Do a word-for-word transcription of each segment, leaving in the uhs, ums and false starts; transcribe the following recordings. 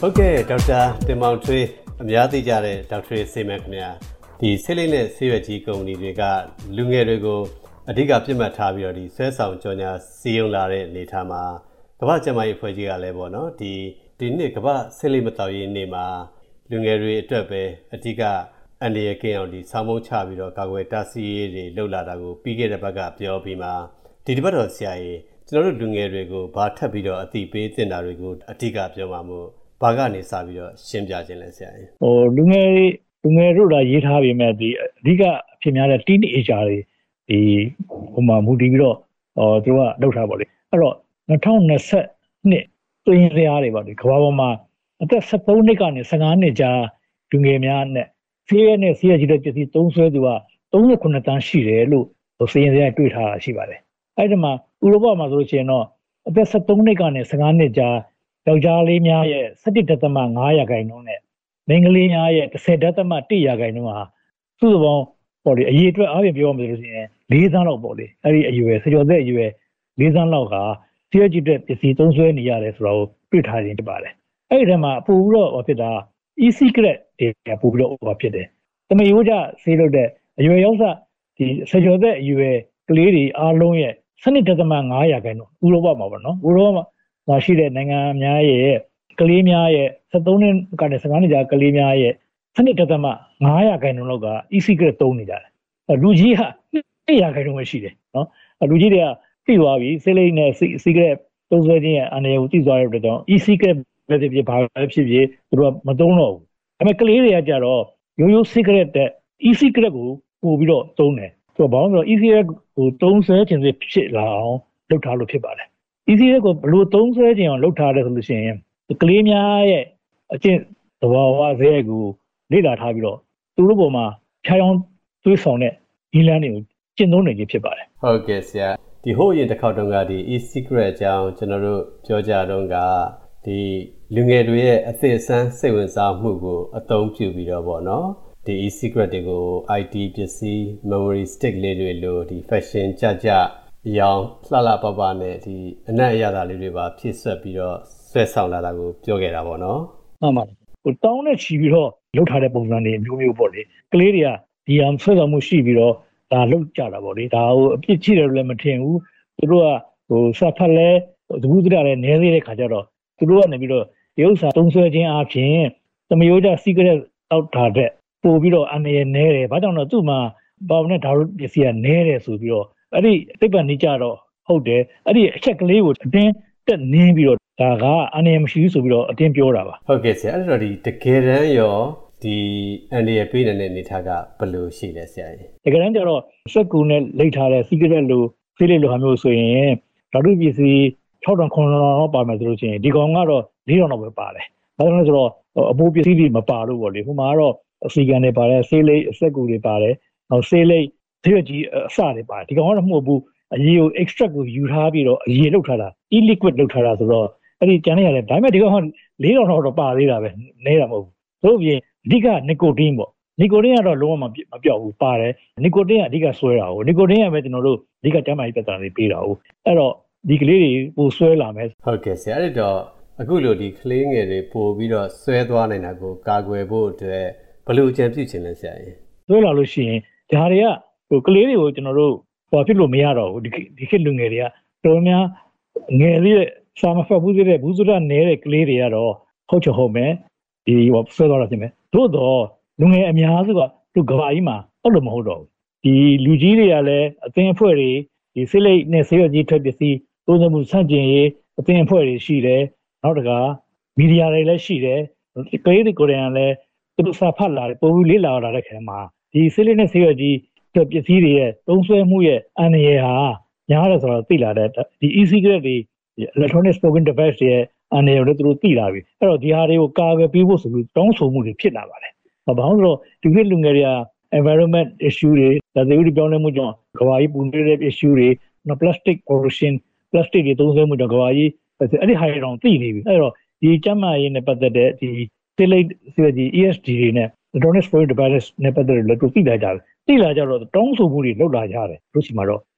ဟုတ်ကဲ့ဒေါက်တာတင်မောင်ထွေးအများသိကြတဲ့ဒေါက်တာဆေးမန်ခင်ဗျာဒီဆေးလိပ်နဲ့ဆေးရွက်ကြီးကုမ္ပဏီတွေကလူငယ်တွေကိုအဓိကပြစ်မှတ်ထားပြီးတော့ဒီဆွဲဆောင်ကြော်ညာစီယုံလာတဲ့အနေထားမှာကမ္ဘာ့ကျန်းမာရေးအဖွဲ့ကြီးကလည်းပေါ့နော်ဒီဒီနေ့ကမ္ဘာ့ဆေးလိပ်မတောက်ရေးနေ့မှာလူငယ်တွေအတွက်ပဲအဓိကအန်ဒီရဲ့ကင်းအောင်ဒီဆောင်းမုံချပြီးတော့ကာကွယ်တားဆီးရေးတွေလှုပ်လာတာကိုပြီးခဲ့တဲ့ဘက်ကပြောပြီးမှဒီတစ်ပတ်တော့ဆရာကြီးကျွန်တော်တို့လူငယ်တွေကိုဘာထပ်ပြီးတော့အသိပေးတင်တာတွေကိုအဓိကပြောမှာမို့ဘာကနေစပြီးတော့ရှင်းပြခြင်းလဲဆရာကြီးဟိုလူငယ်လူငယ်တို့လာရေးထားပြီးမဲ့ဒီအဓိကအဖြစ်များတဲ့ teenager တွေဒီဟိုမှာမူတည်ပြီးတော့ဟောသူကလောက်ထားပါလေအဲ့တော့၂၀၂၂သွင်းရရားတွေပါဒီကမ္ဘာပေါ်မှာအသက်၁၃နှစ်ကနေ၁၅နှစ်ကြားလူငယ်များနဲ့ဆေးရနဲ့ဆေးရကြီးတဲ့ပစ္စည်းသုံးဆွဲသူက၃၇တန်းရှိတယ်လို့ဟိုဆေးရရတွေ့ထားတာရှိပါတယ်အဲ့ဒီမှာဥရောပမှာဆိုလို့ရှိရင်တော့အသက်၁၃နှစ်ကနေ၁၅နှစ်ကြားယောက်ျားလေးများရဲ့၁၁.၅ ရာခိုင်နှုန်းနဲ့မိန်းကလေးများရဲ့၁၀.၁ ရာခိုင်နှုန်းဟာစုစုပေါင်းပေါ့လေအရေးအတွက်အားဖြင့်ပြောရမယ်ဆိုလို့ရှိရင်၄သန်းလောက်ပေါ့လေအဲ့ဒီအရွယ်ဆယ်ကျော်သက်အရွယ်၄သန်းလောက်ကဆေးရကြီးတဲ့ပစ္စည်းသုံးဆွဲနေရတယ်ဆိုတော့တွေ့ထားခြင်းဖြစ်ပါတယ်အဲ့ဒီထဲမှာပို့ပြီးတော့ဟောဖြစ်တာ e-cigarette တွေပို့ပြီးတော့ဟောဖြစ်တယ်တမယိုးကြဆေးလို့တဲ့အရွယ်ရောက်စဒီဆယ်ကျော်သက်အရွယ်ကလေးတွေအားလုံးရဲ့၁၂.၅ ရာခိုင်နှုန်းဥရောပမှာပေါ့နော်ဥရောပမှာရှိတဲ့နိုင်ငံများရဲ့ကလေးများရဲ့၁၃နှစ်ကနေ၁၅နှစ်ကြာကလေးများရဲ့၁၂.၅ ရာခိုင်နှုန်းလောက်က e-cigarette သုံးနေကြတယ်လူကြီးဟာ၂ ရာခိုင်နှုန်းပဲရှိတယ်နော်လူကြီးတွေကသိသွားပြီဆေးလိပ်နဲ့ cigarette သုံးစွဲခြင်းရဲ့အနေကိုသိသွားတဲ့အတွက်ကြောင့် e-cigarette ပဲဖြစ်ဖြစ်ဘာပဲဖြစ်ဖြစ်သူတို့ကမသုံးတော့ဘူးဒါပေမဲ့ကလေးတွေကကြတော့ရိုးရိုး cigarette တဲ့ e-cigarette ကိုပို့ပြီးတော့သုံးတယ်သူကဘာလို့လဲဆိုတော့ e-cigarette ကိုသုံးစွဲခြင်းဖြစ်လာအောင်လုပ်ထားလို့ဖြစ်ပါတယ်e-cigarette ကိုဘလို့သုံးစွဲခြင်းအောင်လုပ်ထားတယ်ဆိုလို့ရှိရင်ကလေးများရဲ့အကျင့်သဘာဝဇဲကိုလေ့လာထားပြီးတော့သူတို့ပေါ်မှာဖြားအောင်သွေးဆောင်တဲ့ဒီလမ်းတွေကိုကျင့်သုံးနေခြင်းဖြစ်ပါတယ်ဟုတ်ကဲ့ဆရာဒီဟိုအရင်တစ်ခေါက်တုန်းကဒီ e-cigarette အကြောင်းကျွန်တော်တို့ပြောကြတော့ကဒီလူငယ်တွေရဲ့အသက်အဆန်းစိတ်ဝင်စားမှုကိုအသုံးပြုပြီးတော့ပေါ့နော်ဒီ e-cigarette တွေကို အိုင် တီ ပစ္စည်း memory stick လေးတွေလို့ဒီ fashion ကြကြရောင်လှလှပပနဲ့ဒီအနက်အရသာလေးတွေပါဖြည့်ဆွက်ပြီးတော့ဆွဲဆောင်လာတာကိုပြောခဲ့တာပေါ့နော်မှန်ပါတယ်ဟိုတောင်းနဲ့ချီပြီးတော့လှုပ်ထားတဲ့ပုံစံတွေမျိုးမျိုးပေါ့လေကလေးတွေကဒီအောင်ဆွဲဆောင်မှုရှိပြီးတော့ဒါလှုပ်ကြတာပေါ့လေဒါဟိုအပြစ်ချိတယ်လို့လည်းမထင်ဘူးသူတို့ကဟိုစဖက်လဲသဘူးတရလည်းနည်းသေးတဲ့ခါကျတော့သူတို့ကနေပြီးတော့ဒီဥစ္စာသုံးဆွဲခြင်းအပြင်သမယိုးကြ cigarette တောက်ထားတဲ့ပို့ပြီးတော့အနေနဲ့နဲတယ်ဘာကြောင့်လဲသူ့မှာပေါင်နဲ့ဓာတ်ပစ္စည်းကနဲတယ်ဆိုပြီးတော့အဲ့ဒီသိပ္ပံနေကြတော့ဟုတ်တယ်အဲ့ဒီအချက်ကလေးကိုအတင်းတက်နင်းပြီးတော့ဒါကအနေမရှိဘူးဆိုပြီးတော့အတင်းပြောတာပါဟုတ်ကဲ့ဆရာအဲ့တော့ဒီတကယ်တမ်းရောဒီအန်ဒီရဲ့ပေးနေတဲ့အနေထားကဘယ်လိုရှိလဲဆရာကြီးတကယ်တမ်းကျတော့စက်ကူနဲ့လိတ်ထားတဲ့ cigarette လို့ဆေးလေးလိုဟာမျိုးဆိုရင်ဓာတ်ပစ္စည်း၆ထောင်၇ထောင်လောက်ပါမယ်ဆိုလို့ရှိရင်ဒီကောင်ကတော့၄ထောင်လောက်ပဲပါတယ်ဘာလို့လဲဆိုတော့အပိုးပစ္စည်းတွေမပါလို့ပေါ့လေဟိုမှာကတော့အစီကန်တွေပါတယ်ဆေးလိပ်စက်ကူတွေပါတယ်နောက်ဆေးလိပ်ဆေးရွက်ကြီးအစတွေပါတယ်ဒီကောင်ကတော့မဟုတ်ဘူးအရည်ကို extract ကိုယူထားပြီးတော့အရည်လောက်ထားတာ e-liquid လောက်ထားတာဆိုတော့အဲ့ဒီကျန်နေရတယ်ဒါပေမဲ့ဒီကောင်က၄ထောင်လောက်တော့ပါသေးတာပဲနဲတာမဟုတ်ဘူးသို့ပြင်အဓိက nicotine ပေါ့ nicotine ကတော့လုံးဝမပြောက်ဘူးပါတယ် nicotine ကအဓိကဆွဲတာကို nicotine ကပဲကျွန်တော်တို့အဓိကကျန်းမာရေးပတ်သက်တွေပေးတာကိုအဲ့တော့ဒီကလေးတွေပိုဆွဲလာမယ်ဟုတ်ကဲ့ဆရာအဲ့တော့အခုလိုဒီကလေးငယ်တွေပို့ပြီးတော့ဆွဲသွားနိုင်တာကိုကာကွယ်ဖို့အတွက်ဘယ်လိုအကြံပြုချင်လဲဆရာကြီးဆွဲလာလို့ရှိရင်ဒါတွေကဟိုကလေးတွေကိုကျွန်တော်တို့ဟောဖြစ်လို့မရတော့ဘူးဒီဒီခေတ်လူငယ်တွေကတော်များငယ်လေးစာမဖတ်ဘူးသေးတဲ့ဘူးစုရနေတဲ့ကလေးတွေကတော့ဟုတ်ချဟုတ်မယ်ဒီဟောဆွဲသွားတာဖြစ်မယ်သို့တော့လူငယ်အများစုကသူကဘာကြီးမှာအဲ့လိုမဟုတ်တော့ဘူးဒီလူကြီးတွေကလည်းအသင်းအဖွဲ့တွေဒီစိတ်လိပ်နဲ့ဆေးရကြီးထွက်ပစ္စည်းသုံးသမှုဆန့်ကျင်ရေးအသင်းအဖွဲ့တွေရှိတယ်နောက်တကမီဒီယာတွေလည်းရှိတယ်ကလေးတွေကိုယ်တိုင်လည်းသူတို့စာဖတ်လာတယ်ပုံပြီးလေ့လာလာတဲ့ခါမှာဒီစိတ်လိပ်နဲ့ဆေးရကြီးထွက်ပစ္စည်းတွေရဲ့သုံးဆွဲမှုရဲ့အန္တရာယ်ဟာများတယ်ဆိုတော့သိလာတဲ့ဒီ e-cigarette တွေ electronic smoking device တွေရဲ့အန္တရာယ်ကိုသူတို့သိလာပြီအဲ့တော့ဒီဟာတွေကိုကာကွယ်ပေးဖို့ဆိုပြီးတောင်းဆိုမှုတွေဖြစ်လာပါတယ်ဘာလို့လဲဆိုတော့ဒီခေတ်လူငယ်တွေက environment issue တွေဒါတွေဥပြောင်းလဲမှုကြောင့်ကမ္ဘာကြီးပူနွေးတဲ့ issue တွေနော် plastic pollution plastic တွေသုံးစွဲမှုကြောင့်ကမ္ဘာကြီးအဲ့ဒီဟာတွေတော့သိနေပြီအဲ့တော့ဒီကျန်းမာရေးနဲ့ပတ်သက်တဲ့ဒီ Select ဒီ E S D တွေနဲ့ electronic smoking device နဲ့ပတ်သက်လို့လည်းသူသိလာကြတယ်သိလာကြတော့တောင်းဆိုမှုတွေလုပ်လာကြတယ်တို့ရှိမှာတော့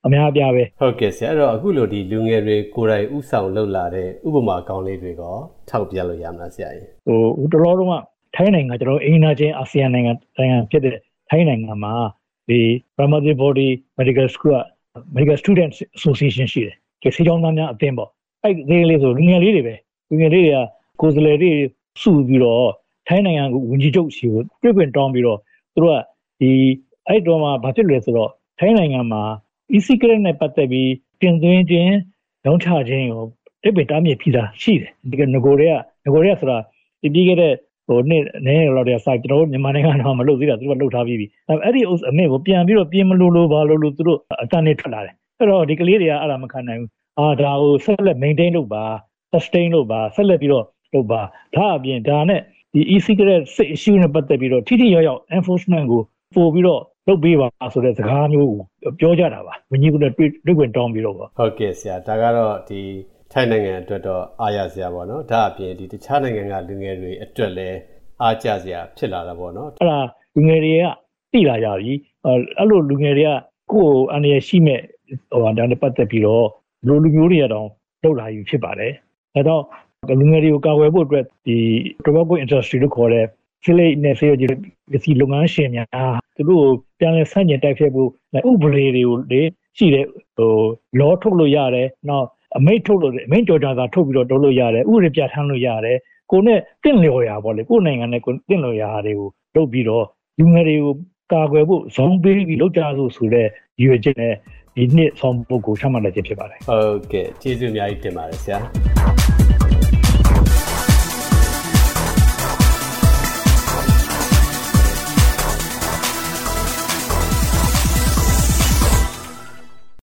အများပြပဲဟုတ်ကဲ့ဆရာအဲ့တော့အခုလိုဒီလူငယ်တွေကိုယ်တိုင်ဥဆောင်လုပ်လာတဲ့ဥပမာကောင်းလေးတွေကထောက်ပြလို့ရမလားဆရာကြီးဟိုတော်တော်တော့ထိုင်းနိုင်ငံကျွန်တော်အိန္ဒိယချင်းအာဆီယံနိုင်ငံနိုင်ငံဖြစ်တဲ့ထိုင်းနိုင်ငံမှာဒီ Brahmadi Body Medical School Medical Students Association ရှိတယ်ဒီဆေးကျောင်းသားများအသင်းပေါ့အဲ့ဒီလေးဆိုလူငယ်လေးတွေပဲလူငယ်လေးတွေကကိုယ်စားလှယ်တွေစုပြီးတော့ထိုင်းနိုင်ငံကိုဝန်ကြီးချုပ်စီကိုတွေ့ခွင့်တောင်းပြီးတော့သူတို့ကဒီအဲ့တော့မှဘာဖြစ်လဲဆိုတော့ထိုင်းနိုင်ငံမှာ e-cigarette နဲ့ပတ်သက်ပြီးတင်သွင်းခြင်းရောင်းချခြင်းကိုတိပ္ပံတားမြစ်ပြီးသားရှိတယ်ဒီကငကိုတွေကငကိုတွေကဆိုတာဒီပြီးခဲ့တဲ့ဟိုနေ့နည်းလောက်တဲ့ site ကျွန်တော်တို့မြန်မာနိုင်ငံတော့မလုပ်သေးတာသူတို့ကလုပ်ထားပြီးပြီအဲ့ဒီအမေကိုပြန်ပြီးတော့ပြင်မလို့လို့ဘာလို့လို့သူတို့အတန်နဲ့ထွက်လာတယ်အဲ့တော့ဒီကလေးတွေကအဲ့ဒါမခံနိုင်ဘူးအာဒါကိုဆက်လက် maintain လုပ်ပါ sustain လုပ်ပါဆက်လက်ပြီးတော့လုပ်ပါဒါအပြင်ဒါနဲ့ဒီ e-cigarette issue နဲ့ပတ်သက်ပြီးတော့ထိထိရောက်ရောက် enforcement ကိုပို့ပြီးတော့လုပ်ပေးပါဆိုတဲ့စကားမျိုးကိုပြောကြတာပါဝန်ကြီးကလည်းတွေ့တွေ့ခွင့်တောင်းပြီးတော့ပေါ့ဟုတ်ကဲ့ဆရာဒါကတော့ဒီထိုင်းနိုင်ငံအတွက်တော့အားရစရာပေါ့နော်ဒါအပြင်ဒီတခြားနိုင်ငံကလူငယ်တွေအတွက်လည်းအားကျစရာဖြစ်လာတာပေါ့နော်အဲ့ဒါလူငယ်တွေကသိလာကြပြီအဲ့လိုလူငယ်တွေကကိုယ်အန္တရာယ်ရှိမဲ့ဟိုဒါနဲ့ပတ်သက်ပြီးတော့လူလူမျိုးတွေကတော့လုပ်လာယူဖြစ်ပါတယ်ဒါတော့လူငယ်တွေကိုကာကွယ်ဖို့အတွက်ဒီ tobacco industry လို့ခေါ်တဲ့ဖိလိနဲ့ဆေးရုံကြီးဒီလုပ်ငန်းရှင်များသူတို့ပြန်လည်ဆန့်ကျင်တိုက်ဖျက်ဖို့ဥပဒေတွေကိုလေရှိတဲ့ဟို law ထုတ်လို့ရတယ်နောက်အမိန့်ထုတ်လို့အမိန့်ကြော်ကြတာထုတ်ပြီးတော့လုပ်လို့ရတယ်ဥပဒေပြဋ္ဌာန်းလို့ရတယ်ကိုနဲ့တင့်လျော်ရာပေါ့လေကိုနိုင်ငံနဲ့ကိုတင့်လျော်ရာတွေကိုလုပ်ပြီးတော့လူငယ်တွေကိုကာကွယ်ဖို့ဇောင်းပေးပြီးလုပ်ကြလို့ဆိုတဲ့ရည်ရွယ်ချက်နဲ့ဒီနှစ်ဆောင်ပုဒ်ကိုချမှတ်လိုက်ခြင်းဖြစ်ပါတယ်ဟုတ်ကဲ့ကျေးဇူးအများကြီးတင်ပါတယ်ဆရာ